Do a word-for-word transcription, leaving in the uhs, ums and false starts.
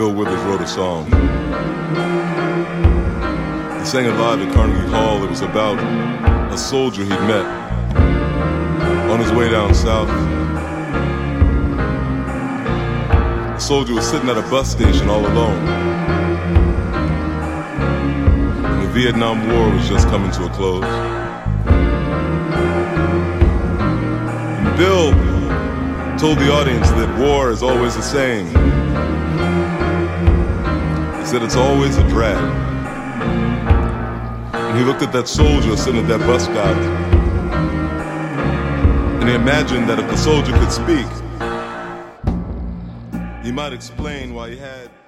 Bill Withers wrote a song. He sang it live at Carnegie Hall. It was about a soldier he'd met on his way down south. The soldier was sitting at a bus station all alone, and the Vietnam War was just coming to a close. And Bill told the audience that war is always the same. He said it's always a drag. And he looked at that soldier sitting at that bus stop, and he imagined that if the soldier could speak, he might explain why he had